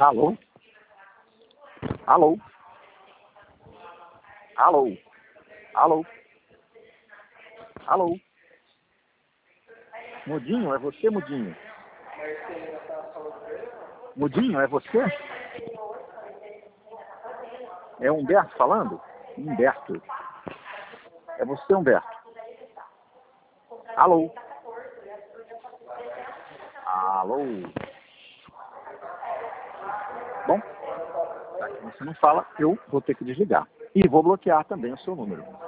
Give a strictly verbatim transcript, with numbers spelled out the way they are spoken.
Alô? Alô? Alô? Alô? Alô? Mudinho, é você, Mudinho? Mudinho, é você? É o Humberto falando? Humberto. É você, Humberto? Alô? Alô? Bom, já que você não fala, eu vou ter que desligar. E vou bloquear também o seu número.